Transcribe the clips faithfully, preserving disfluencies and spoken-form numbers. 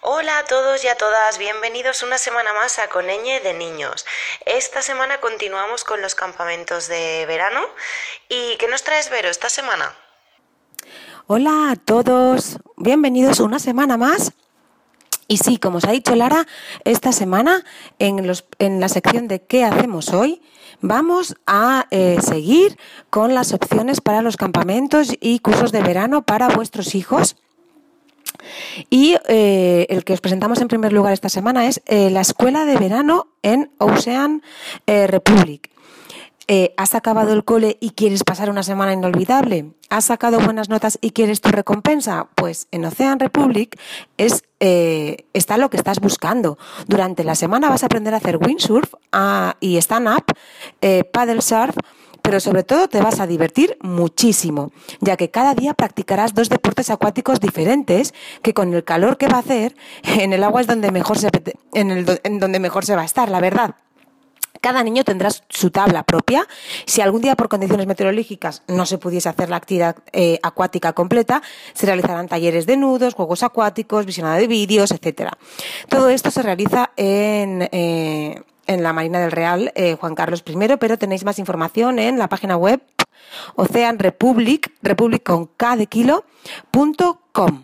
Hola a todos y a todas, bienvenidos una semana más a Coneñe de Niños. Esta semana continuamos con los campamentos de verano. ¿Y qué nos traes, Vero, esta semana? Hola a todos, bienvenidos una semana más. Y sí, como os ha dicho Lara, esta semana en, los, en la sección de ¿qué hacemos hoy? Vamos a eh, seguir con las opciones para los campamentos y cursos de verano para vuestros hijos. Y eh, el que os presentamos en primer lugar esta semana es eh, la escuela de verano en Ocean eh, Republic. Eh, ¿Has acabado el cole y quieres pasar una semana inolvidable? ¿Has sacado buenas notas y quieres tu recompensa? Pues en Ocean Republic es, eh, está lo que estás buscando. Durante la semana vas a aprender a hacer windsurf uh, y stand-up, eh, paddle surf, pero sobre todo te vas a divertir muchísimo, ya que cada día practicarás dos deportes acuáticos diferentes que con el calor que va a hacer, en el agua es donde mejor se, en el, en donde mejor se va a estar, la verdad. Cada niño tendrá su tabla propia. Si algún día por condiciones meteorológicas no se pudiese hacer la actividad eh, acuática completa, se realizarán talleres de nudos, juegos acuáticos, visionado de vídeos, etcétera. Todo esto se realiza en, eh, en la Marina del Real eh, Juan Carlos primero, pero tenéis más información en la página web Ocean Republic, Republic con K de kilo, punto com.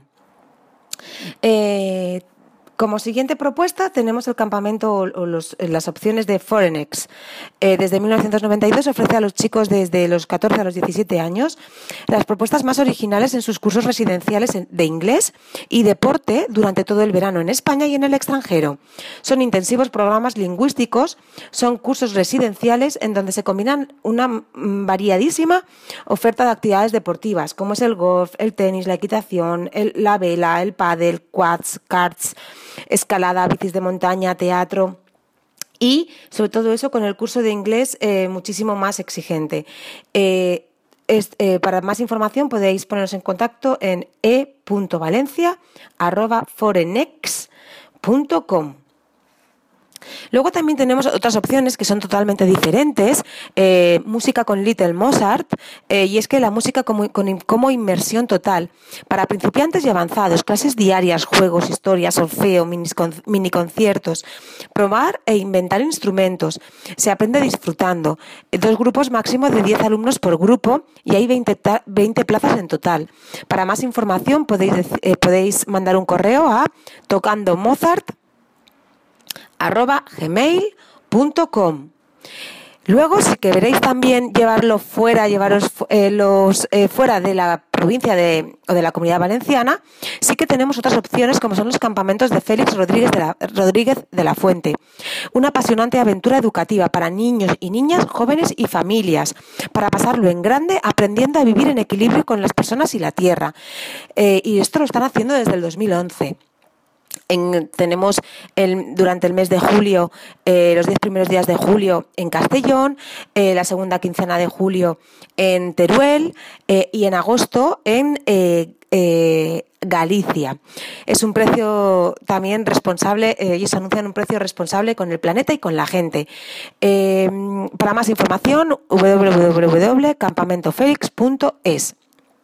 Eh, Como siguiente propuesta tenemos el campamento o los, las opciones de Forenex. Eh, desde mil novecientos noventa y dos ofrece a los chicos desde los catorce a los diecisiete años las propuestas más originales en sus cursos residenciales de inglés y deporte durante todo el verano en España y en el extranjero. Son intensivos programas lingüísticos, son cursos residenciales en donde se combinan una variadísima oferta de actividades deportivas, como es el golf, el tenis, la equitación, el, la vela, el pádel, quads, karts, escalada, bicis de montaña, teatro y sobre todo eso con el curso de inglés eh, muchísimo más exigente. Eh, es, eh, para más información podéis poneros en contacto en e punto valencia arroba forenex punto com. Luego también tenemos otras opciones que son totalmente diferentes, eh, música con Little Mozart, eh, y es que la música como, con, como inmersión total, para principiantes y avanzados, clases diarias, juegos, historias, solfeo, minis, con, mini conciertos, probar e inventar instrumentos, se aprende disfrutando, dos grupos máximo de diez alumnos por grupo y hay veinte, veinte plazas en total. Para más información podéis, eh, podéis mandar un correo a tocandomozart arroba gmail punto com. Luego, si queréis también llevarlo fuera, llevaros eh, los eh, fuera de la provincia de, o de la Comunidad Valenciana, sí que tenemos otras opciones como son los campamentos de Félix Rodríguez de la, Rodríguez de la Fuente. Una apasionante aventura educativa para niños y niñas, jóvenes y familias, para pasarlo en grande aprendiendo a vivir en equilibrio con las personas y la tierra. Eh, y esto lo están haciendo desde el dos mil once. En, tenemos el, durante el mes de julio, eh, los diez primeros días de julio en Castellón, eh, la segunda quincena de julio en Teruel eh, y en agosto en eh, eh, Galicia. Es un precio también responsable, eh, ellos anuncian un precio responsable con el planeta y con la gente. Eh, para más información, doble u doble u doble u punto campamento felix punto es.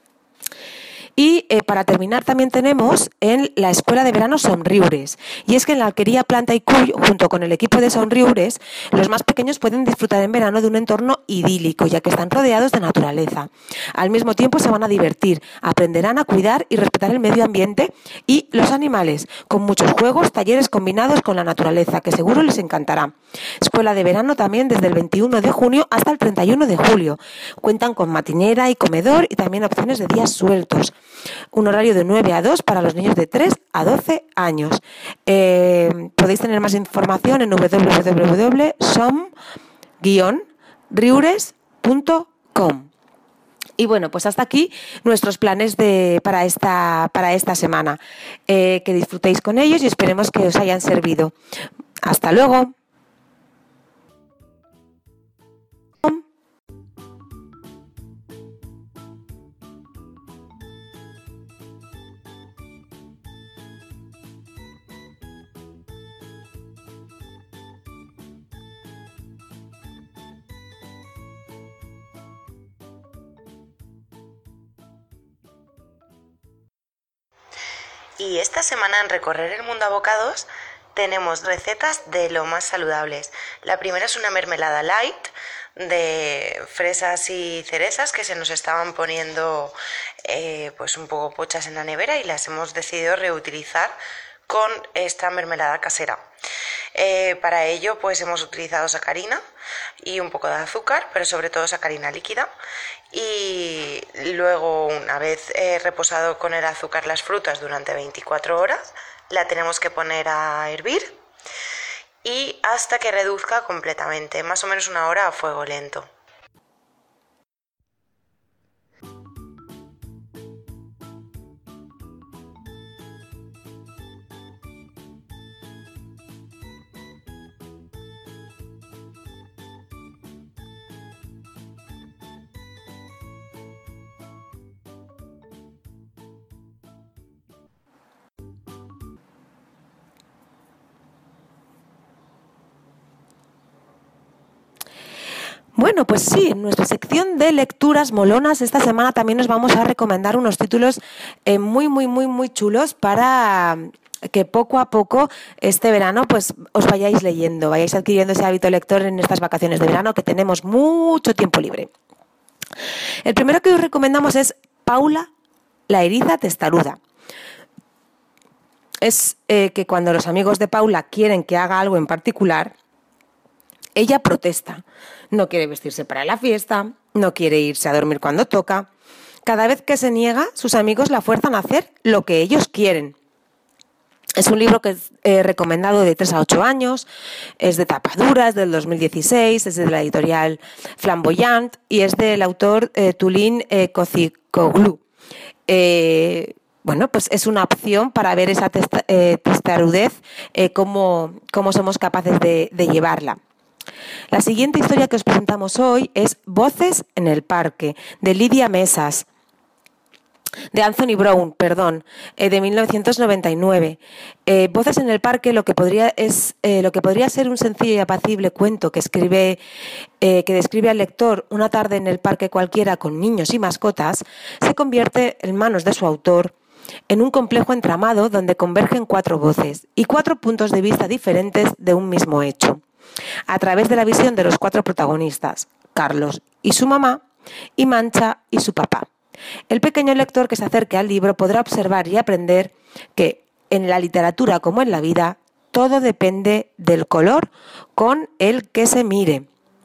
Y eh, para terminar también tenemos en la Escuela de Verano Somriures. Y es que en la Alquería Planta y Cuy, junto con el equipo de Somriures, los más pequeños pueden disfrutar en verano de un entorno idílico, ya que están rodeados de naturaleza. Al mismo tiempo se van a divertir, aprenderán a cuidar y respetar el medio ambiente y los animales, con muchos juegos, talleres combinados con la naturaleza, que seguro les encantará. Escuela de Verano también desde el veintiuno de junio hasta el treinta y uno de julio. Cuentan con matinera y comedor y también opciones de días sueltos. Un horario de nueve a dos para los niños de tres a doce años. Eh, podéis tener más información en doble u doble u doble u punto som guion riures punto com. Y bueno, pues hasta aquí nuestros planes de, para, esta, para esta semana. Eh, que disfrutéis con ellos y esperemos que os hayan servido. Hasta luego. Y esta semana en Recorrer el Mundo a Bocados tenemos recetas de lo más saludables. La primera es una mermelada light de fresas y cerezas que se nos estaban poniendo eh, pues un poco pochas en la nevera y las hemos decidido reutilizar con esta mermelada casera. Eh, para ello pues hemos utilizado sacarina y un poco de azúcar, pero sobre todo sacarina líquida, y luego una vez eh, reposado con el azúcar las frutas durante veinticuatro horas, la tenemos que poner a hervir y hasta que reduzca completamente, más o menos una hora a fuego lento. Bueno, pues sí, en nuestra sección de lecturas molonas esta semana también nos vamos a recomendar unos títulos eh, muy, muy, muy, muy chulos para que poco a poco este verano pues os vayáis leyendo, vayáis adquiriendo ese hábito lector en estas vacaciones de verano que tenemos mucho tiempo libre. El primero que os recomendamos es Paula, la eriza testaruda. Es eh, que cuando los amigos de Paula quieren que haga algo en particular, ella protesta. No quiere vestirse para la fiesta, no quiere irse a dormir cuando toca. Cada vez que se niega, sus amigos la fuerzan a hacer lo que ellos quieren. Es un libro que es eh, recomendado de tres a ocho años, es de tapa dura, es del dos mil dieciséis, es de la editorial Flamboyant y es del autor eh, Tulin eh, Kozikoglu. Eh, bueno, pues es una opción para ver esa testa, eh, testarudez, eh, cómo, cómo somos capaces de, de llevarla. La siguiente historia que os presentamos hoy es Voces en el parque, de Lidia Mesas, de Anthony Brown, perdón, eh, de mil novecientos noventa y nueve. Eh, Voces en el parque, lo que podría es eh, lo que podría ser un sencillo y apacible cuento que escribe, eh, que describe al lector una tarde en el parque cualquiera con niños y mascotas, se convierte en manos de su autor en un complejo entramado donde convergen cuatro voces y cuatro puntos de vista diferentes de un mismo hecho, a través de la visión de los cuatro protagonistas, Carlos y su mamá, y Mancha y su papá. El pequeño lector que se acerque al libro podrá observar y aprender que, en la literatura como en la vida, todo depende del color con el que se mire.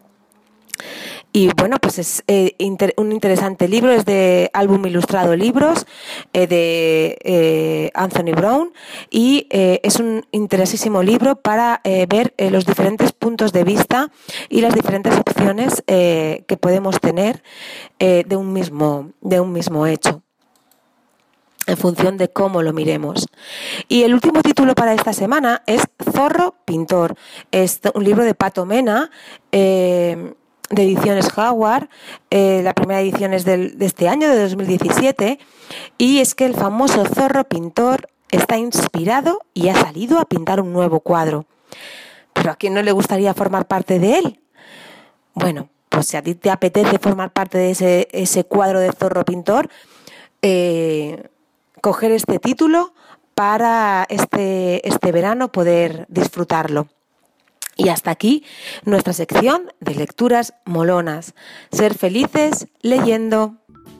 Y bueno, pues es eh, inter, un interesante libro, es de Álbum Ilustrado Libros, eh, de eh, Anthony Brown, y eh, es un interesantísimo libro para eh, ver eh, los diferentes puntos de vista y las diferentes opciones eh, que podemos tener eh, de un mismo, de un mismo hecho, en función de cómo lo miremos. Y el último título para esta semana es Zorro Pintor. Es un libro de Pato Mena, eh, de Ediciones Howard. Eh, la primera edición es del, de este año, de dos mil diecisiete, y es que el famoso Zorro Pintor está inspirado y ha salido a pintar un nuevo cuadro. ¿Pero a quién no le gustaría formar parte de él? Bueno, pues si a ti te apetece formar parte de ese, ese cuadro de Zorro Pintor, eh, coger este título para este, este verano poder disfrutarlo. Y hasta aquí nuestra sección de lecturas molonas. Ser felices leyendo.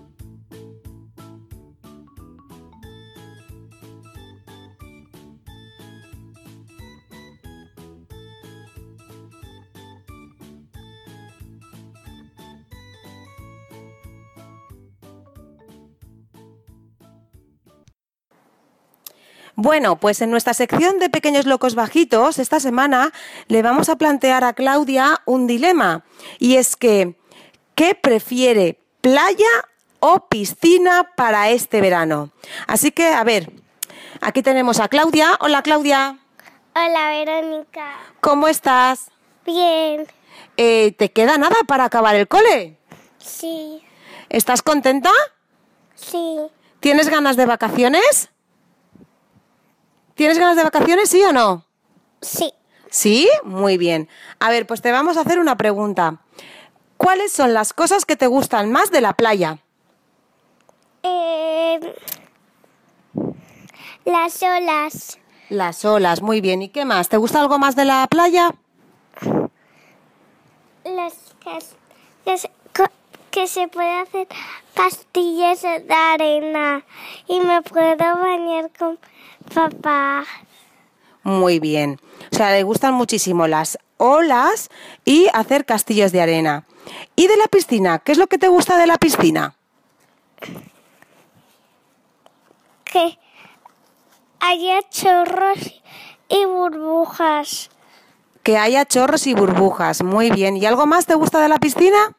Bueno, pues en nuestra sección de Pequeños Locos Bajitos, esta semana le vamos a plantear a Claudia un dilema. Y es que, ¿qué prefiere, playa o piscina para este verano? Así que, a ver, aquí tenemos a Claudia. Hola, Claudia. Hola, Verónica. ¿Cómo estás? Bien. Eh, ¿te queda nada para acabar el cole? Sí. ¿Estás contenta? Sí. ¿Tienes ganas de vacaciones? ¿Tienes ganas de vacaciones, sí o no? Sí. ¿Sí? Muy bien. A ver, pues te vamos a hacer una pregunta. ¿Cuáles son las cosas que te gustan más de la playa? Eh, las olas, Las olas, muy bien. ¿Y qué más? ¿Te gusta algo más de la playa? las cas- que, se, co- que se puede hacer castillos de arena y me puedo bañar con papá. Muy bien. O sea, le gustan muchísimo las olas y hacer castillos de arena. ¿Y de la piscina? ¿Qué es lo que te gusta de la piscina? Que haya chorros y burbujas, Que haya chorros y burbujas. Muy bien. ¿Y algo más te gusta de la piscina?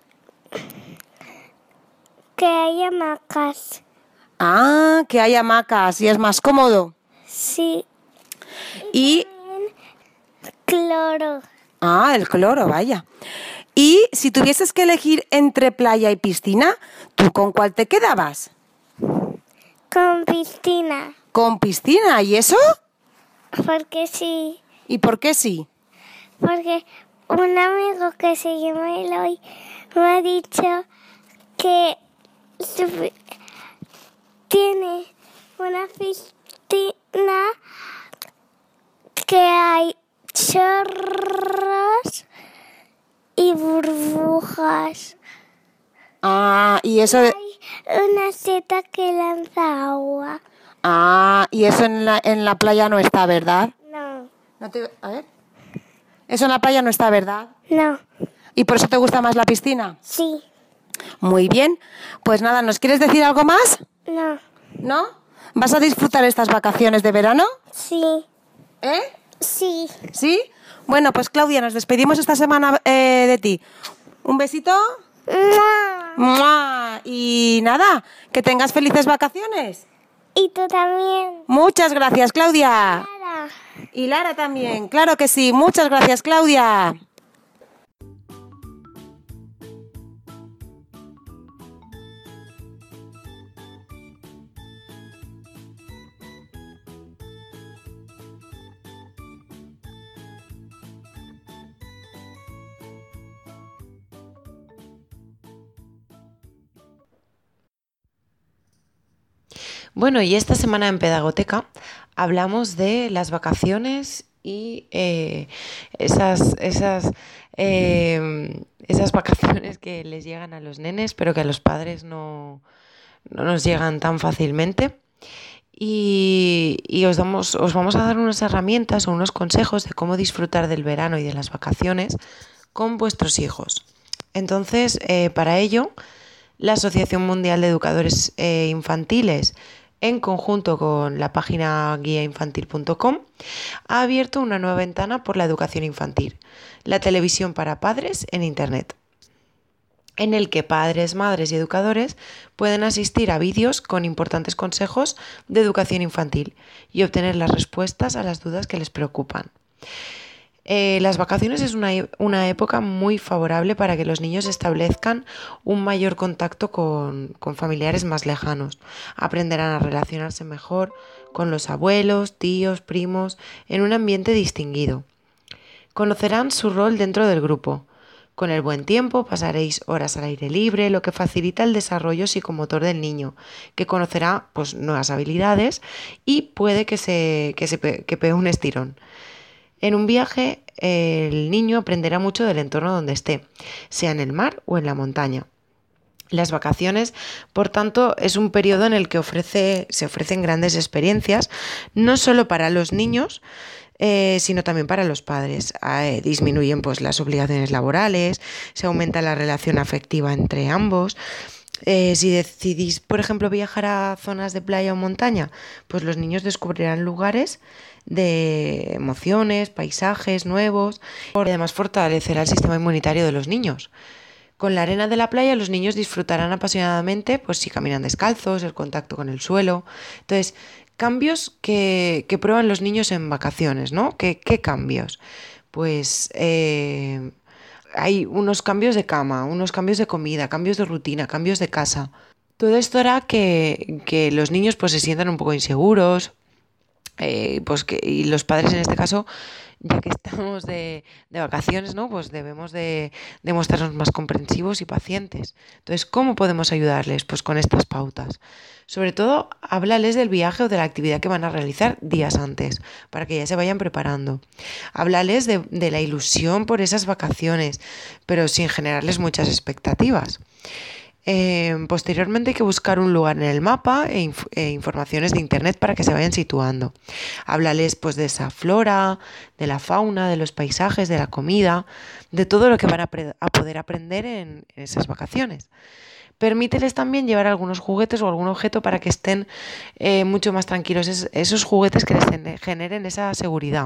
que haya macas. Ah, que haya hamacas y es más cómodo. Sí, Y... cloro. Ah, el cloro, vaya. Y si tuvieses que elegir entre playa y piscina, ¿tú con cuál te quedabas? Con piscina, ¿Con piscina? ¿Y eso? porque sí, ¿Y por qué sí? porque un amigo que se llama Eloy me ha dicho que su- tiene una piscina que hay chorros y burbujas. Ah, y eso... de- Hay una seta que lanza agua. Ah, y eso en la, en la playa no está, ¿verdad? No, No te... A ver. Eso en la playa no está, ¿verdad? no, ¿Y por eso te gusta más la piscina? sí, Muy bien. Pues nada, ¿nos quieres decir algo más? no, ¿No? ¿Vas a disfrutar estas vacaciones de verano? sí, ¿Eh? sí. ¿Sí? Bueno, pues Claudia, nos despedimos esta semana eh, de ti. Un besito. ¡Mua! ¡Mua! Y nada, que tengas felices vacaciones. Y tú también. Muchas gracias, Claudia. Lara. Y Lara también, claro que sí. Muchas gracias, Claudia. Bueno, y esta semana en Pedagoteca hablamos de las vacaciones y eh, esas, esas, eh, esas vacaciones que les llegan a los nenes, pero que a los padres no, no nos llegan tan fácilmente. Y, y os, damos, os vamos a dar unas herramientas o unos consejos de cómo disfrutar del verano y de las vacaciones con vuestros hijos. Entonces, eh, para ello, la Asociación Mundial de Educadores eh, Infantiles, en conjunto con la página guía infantil punto com, ha abierto una nueva ventana por la educación infantil, la televisión para padres en Internet, en el que padres, madres y educadores pueden asistir a vídeos con importantes consejos de educación infantil y obtener las respuestas a las dudas que les preocupan. Eh, las vacaciones es una, una época muy favorable para que los niños establezcan un mayor contacto con, con familiares más lejanos. Aprenderán a relacionarse mejor con los abuelos, tíos, primos, en un ambiente distinguido. Conocerán su rol dentro del grupo. Con el buen tiempo pasaréis horas al aire libre, lo que facilita el desarrollo psicomotor del niño, que conocerá pues, nuevas habilidades y puede que se, que se que pegue un estirón. En un viaje, el niño aprenderá mucho del entorno donde esté, sea en el mar o en la montaña. Las vacaciones, por tanto, es un periodo en el que ofrece, se ofrecen grandes experiencias, no solo para los niños, eh, sino también para los padres. Eh, disminuyen pues, las obligaciones laborales, se aumenta la relación afectiva entre ambos. Eh, si decidís, por ejemplo, viajar a zonas de playa o montaña, pues los niños descubrirán lugares de emociones, paisajes nuevos, y además fortalecerá el sistema inmunitario de los niños. Con la arena de la playa los niños disfrutarán apasionadamente, pues si caminan descalzos, el contacto con el suelo. Entonces, cambios que, que prueban los niños en vacaciones, ¿no? ¿Qué, qué cambios? Pues eh, hay unos cambios de cama, unos cambios de comida, cambios de rutina, cambios de casa. Todo esto hará que, que los niños pues, se sientan un poco inseguros, Eh, pues que, y los padres en este caso, ya que estamos de, de vacaciones, ¿no? Pues debemos de, de mostrarnos más comprensivos y pacientes. Entonces, ¿cómo podemos ayudarles? Pues con estas pautas. Sobre todo, háblales del viaje o de la actividad que van a realizar días antes, para que ya se vayan preparando. Háblales de, de la ilusión por esas vacaciones, pero sin generarles muchas expectativas. Eh, posteriormente hay que buscar un lugar en el mapa e, inf- e informaciones de internet para que se vayan situando. Háblales pues de esa flora, de la fauna, de los paisajes, de la comida, de todo lo que van a, pre- a poder aprender en, en esas vacaciones. Permíteles también llevar algunos juguetes o algún objeto para que estén eh, mucho más tranquilos, es- esos juguetes que les ten- generen esa seguridad.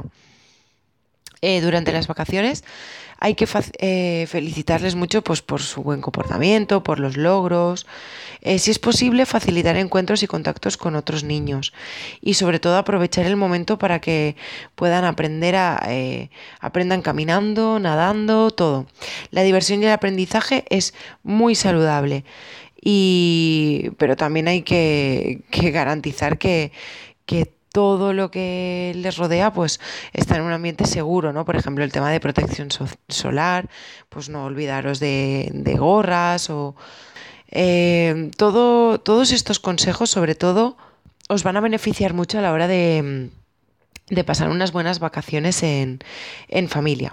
Eh, durante las vacaciones hay que fac- eh, felicitarles mucho pues, por su buen comportamiento, por los logros. Eh, si es posible, facilitar encuentros y contactos con otros niños y sobre todo aprovechar el momento para que puedan aprender a eh, aprendan caminando, nadando, todo. La diversión y el aprendizaje es muy saludable. Y, pero también hay que, que garantizar que, que todo lo que les rodea pues está en un ambiente seguro, ¿no? Por ejemplo, el tema de protección so- solar, pues no olvidaros de, de gorras o eh, todo, todos estos consejos, sobre todo, os van a beneficiar mucho a la hora de, de pasar unas buenas vacaciones en, en familia.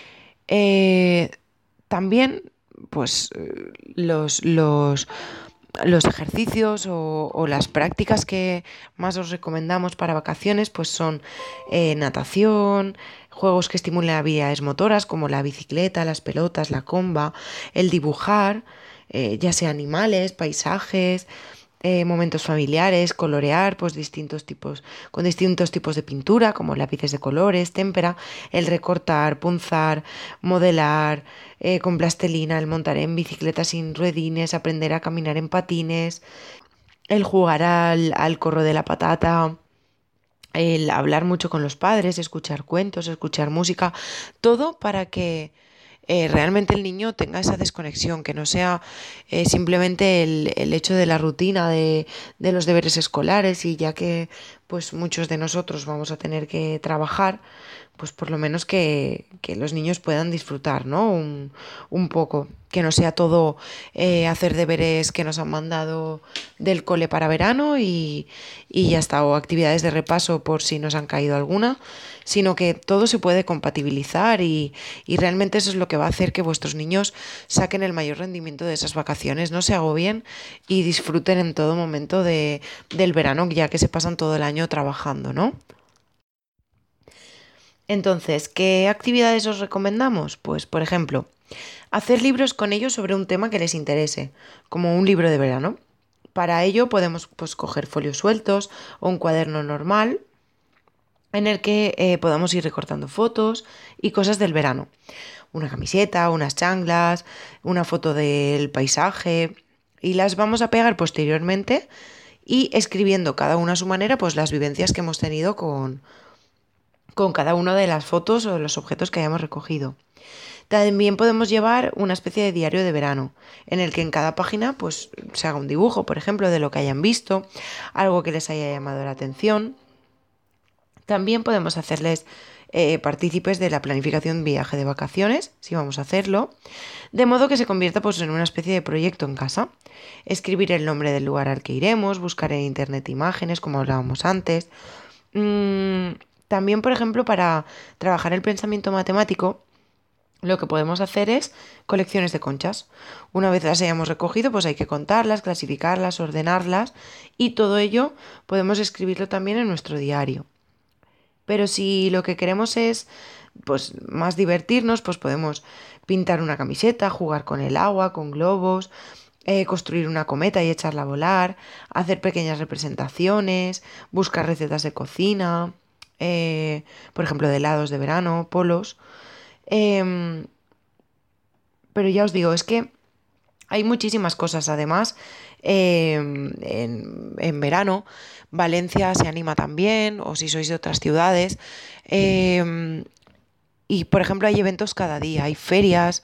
Eh, También, pues, eh, los, los, los ejercicios o, o las prácticas que más os recomendamos para vacaciones, pues son eh, natación, juegos que estimulen habilidades motoras como la bicicleta, las pelotas, la comba, el dibujar, eh, ya sea animales, paisajes, eh, momentos familiares, colorear pues distintos tipos, con distintos tipos de pintura, como lápices de colores, témpera, el recortar, punzar, modelar, eh, con plastelina, el montar en bicicleta sin ruedines, aprender a caminar en patines, el jugar al, al corro de la patata, el hablar mucho con los padres, escuchar cuentos, escuchar música, todo para que eh, realmente el niño tenga esa desconexión, que no sea eh, simplemente el, el hecho de la rutina de, de los deberes escolares y ya que pues muchos de nosotros vamos a tener que trabajar, pues por lo menos que, que los niños puedan disfrutar, ¿no? Un, un poco, que no sea todo eh, hacer deberes que nos han mandado del cole para verano y, y ya está, o actividades de repaso por si nos han caído alguna, sino que todo se puede compatibilizar y, y realmente eso es lo que va a hacer que vuestros niños saquen el mayor rendimiento de esas vacaciones, no se agobien y disfruten en todo momento de, del verano, ya que se pasan todo el año trabajando, ¿no? Entonces, ¿qué actividades os recomendamos? Pues, por ejemplo, hacer libros con ellos sobre un tema que les interese, como un libro de verano. Para ello podemos pues, coger folios sueltos o un cuaderno normal en el que eh, podamos ir recortando fotos y cosas del verano. Una camiseta, unas chanclas, una foto del paisaje y las vamos a pegar posteriormente y escribiendo cada una a su manera pues las vivencias que hemos tenido con, con cada una de las fotos o de los objetos que hayamos recogido. También podemos llevar una especie de diario de verano, en el que en cada página pues, se haga un dibujo, por ejemplo, de lo que hayan visto, algo que les haya llamado la atención. También podemos hacerles eh, partícipes de la planificación de viaje de vacaciones, si vamos a hacerlo, de modo que se convierta pues, en una especie de proyecto en casa. Escribir el nombre del lugar al que iremos, buscar en internet imágenes, como hablábamos antes. Mm, también, por ejemplo, para trabajar el pensamiento matemático, lo que podemos hacer es colecciones de conchas. Una vez las hayamos recogido, pues hay que contarlas, clasificarlas, ordenarlas y todo ello podemos escribirlo también en nuestro diario. Pero si lo que queremos es pues más divertirnos, pues podemos pintar una camiseta, jugar con el agua, con globos, eh, construir una cometa y echarla a volar, hacer pequeñas representaciones, buscar recetas de cocina, eh, por ejemplo, de helados de verano, polos. Em, pero ya os digo, es que hay muchísimas cosas. Además, eh, en, en verano, Valencia se anima también, o si sois de otras ciudades. eh, y, por ejemplo, hay eventos cada día, hay ferias,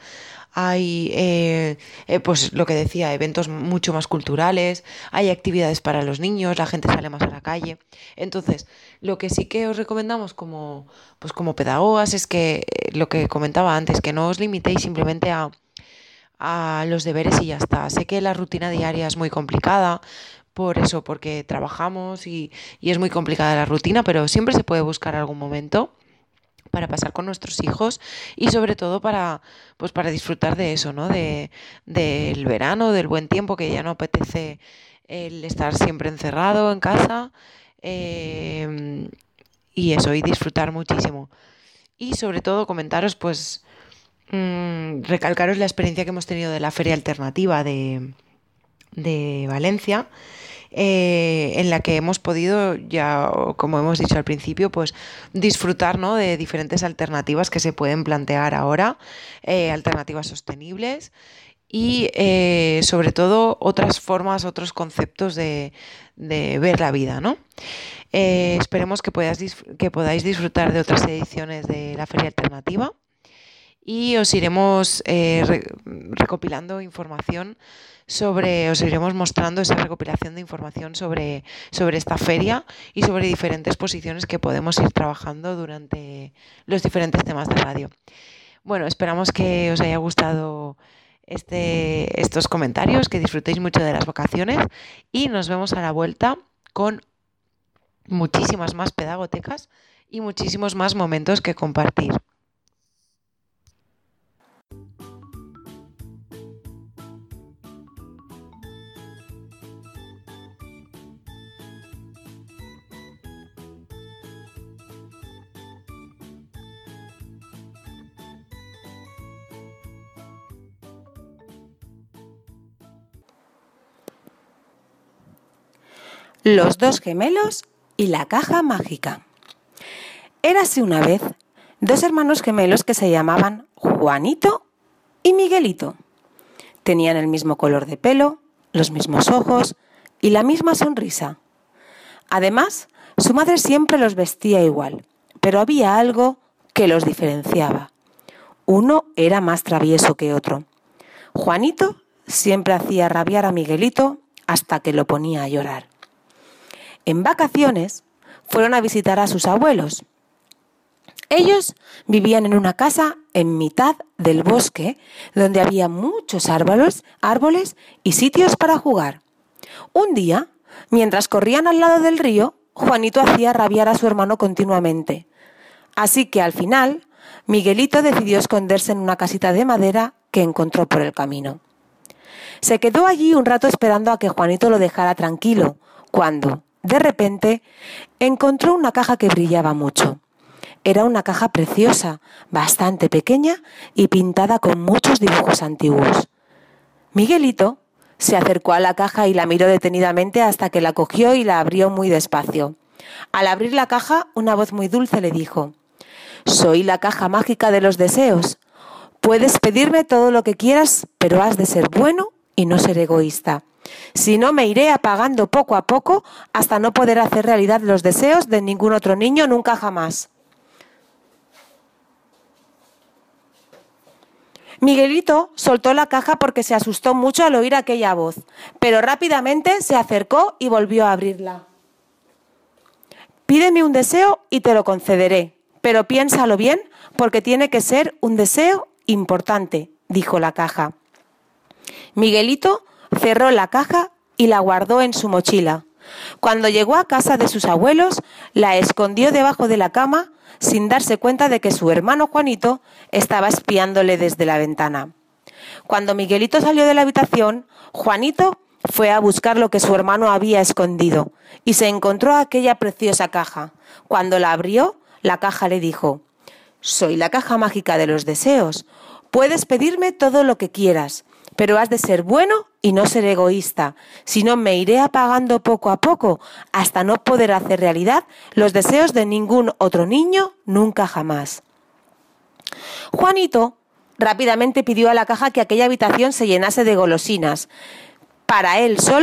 hay, eh, eh, pues lo que decía, eventos mucho más culturales, hay actividades para los niños, la gente sale más a la calle. Entonces, lo que sí que os recomendamos como, pues como pedagogas es que, eh, lo que comentaba antes, que no os limitéis simplemente a, a los deberes y ya está. Sé que la rutina diaria es muy complicada, por eso, porque trabajamos y, y es muy complicada la rutina, pero siempre se puede buscar algún momento para pasar con nuestros hijos y sobre todo para, pues para disfrutar de eso, ¿no? De, del verano, del buen tiempo, que ya no apetece el estar siempre encerrado en casa, eh, y eso, y disfrutar muchísimo. Y sobre todo comentaros, pues, mmm, recalcaros la experiencia que hemos tenido de la Feria Alternativa de, de Valencia, eh, en la que hemos podido, ya como hemos dicho al principio, pues disfrutar, ¿no?, de diferentes alternativas que se pueden plantear ahora, eh, alternativas sostenibles y eh, sobre todo otras formas, otros conceptos de, de ver la vida, ¿no? Eh, esperemos que, puedas, que podáis disfrutar de otras ediciones de la Feria Alternativa y os iremos eh, re, recopilando información sobre, os iremos mostrando esa recopilación de información sobre, sobre esta feria y sobre diferentes posiciones que podemos ir trabajando durante los diferentes temas de radio. Bueno, esperamos que os haya gustado este, estos comentarios, que disfrutéis mucho de las vacaciones y nos vemos a la vuelta con muchísimas más pedagotecas y muchísimos más momentos que compartir. Los dos gemelos y la caja mágica. Érase una vez dos hermanos gemelos que se llamaban Juanito y Miguelito. Tenían el mismo color de pelo, los mismos ojos y la misma sonrisa. Además, su madre siempre los vestía igual, pero había algo que los diferenciaba. Uno era más travieso que otro. Juanito siempre hacía rabiar a Miguelito hasta que lo ponía a llorar. En vacaciones fueron a visitar a sus abuelos. Ellos vivían en una casa en mitad del bosque donde había muchos árboles, árboles y sitios para jugar. Un día, mientras corrían al lado del río, Juanito hacía rabiar a su hermano continuamente. Así que al final, Miguelito decidió esconderse en una casita de madera que encontró por el camino. Se quedó allí un rato esperando a que Juanito lo dejara tranquilo, cuando, de repente, encontró una caja que brillaba mucho. Era una caja preciosa, bastante pequeña y pintada con muchos dibujos antiguos. Miguelito se acercó a la caja y la miró detenidamente hasta que la cogió y la abrió muy despacio. Al abrir la caja, una voz muy dulce le dijo: «Soy la caja mágica de los deseos. Puedes pedirme todo lo que quieras, pero has de ser bueno y no ser egoísta. Si no, me iré apagando poco a poco hasta no poder hacer realidad los deseos de ningún otro niño nunca jamás». Miguelito soltó la caja porque se asustó mucho al oír aquella voz, pero rápidamente se acercó y volvió a abrirla. «Pídeme un deseo y te lo concederé, pero piénsalo bien porque tiene que ser un deseo importante», dijo la caja. Miguelito cerró la caja y la guardó en su mochila. Cuando llegó a casa de sus abuelos, la escondió debajo de la cama sin darse cuenta de que su hermano Juanito estaba espiándole desde la ventana. Cuando Miguelito salió de la habitación, Juanito fue a buscar lo que su hermano había escondido y se encontró aquella preciosa caja. Cuando la abrió, la caja le dijo: «Soy la caja mágica de los deseos. Puedes pedirme todo lo que quieras, pero has de ser bueno y no ser egoísta. Si no, me iré apagando poco a poco hasta no poder hacer realidad los deseos de ningún otro niño nunca jamás». Juanito rápidamente pidió a la caja que aquella habitación se llenase de golosinas, para él solo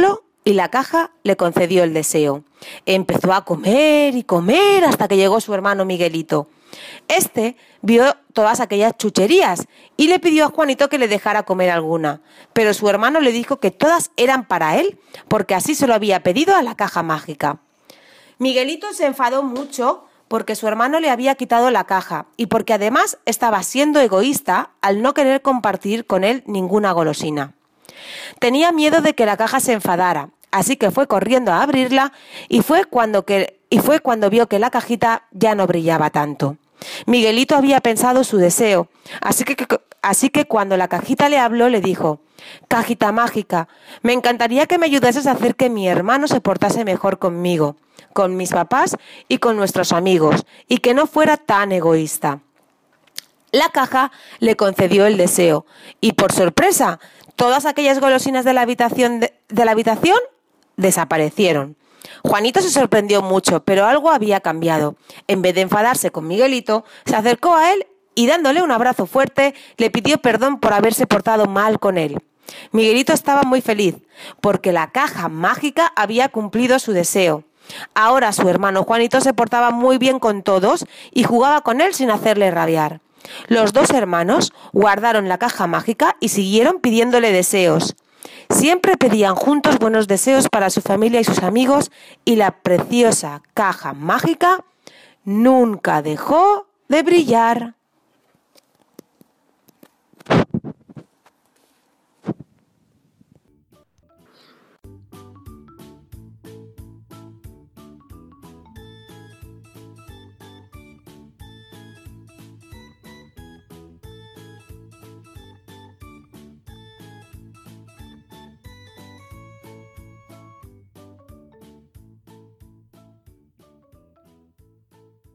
y la caja le concedió el deseo. Empezó a comer y comer hasta que llegó su hermano Miguelito. Este vio todas aquellas chucherías y le pidió a Juanito que le dejara comer alguna, pero su hermano le dijo que todas eran para él, porque así se lo había pedido a la caja mágica. Miguelito se enfadó mucho porque su hermano le había quitado la caja y porque además estaba siendo egoísta al no querer compartir con él ninguna golosina. Tenía miedo de que la caja se enfadara, así que fue corriendo a abrirla y fue cuando, que, y fue cuando vio que la cajita ya no brillaba tanto. Miguelito había pensado su deseo, así que, que, así que cuando la cajita le habló le dijo: «Cajita mágica, me encantaría que me ayudases a hacer que mi hermano se portase mejor conmigo, con mis papás y con nuestros amigos, y que no fuera tan egoísta». La caja le concedió el deseo y, por sorpresa, todas aquellas golosinas de la habitación, de, de la habitación desaparecieron. Juanito se sorprendió mucho, pero algo había cambiado. En vez de enfadarse con Miguelito, se acercó a él y, dándole un abrazo fuerte, le pidió perdón por haberse portado mal con él. Miguelito estaba muy feliz, porque la caja mágica había cumplido su deseo. Ahora su hermano Juanito se portaba muy bien con todos y jugaba con él sin hacerle rabiar. Los dos hermanos guardaron la caja mágica y siguieron pidiéndole deseos. Siempre pedían juntos buenos deseos para su familia y sus amigos, y la preciosa caja mágica nunca dejó de brillar.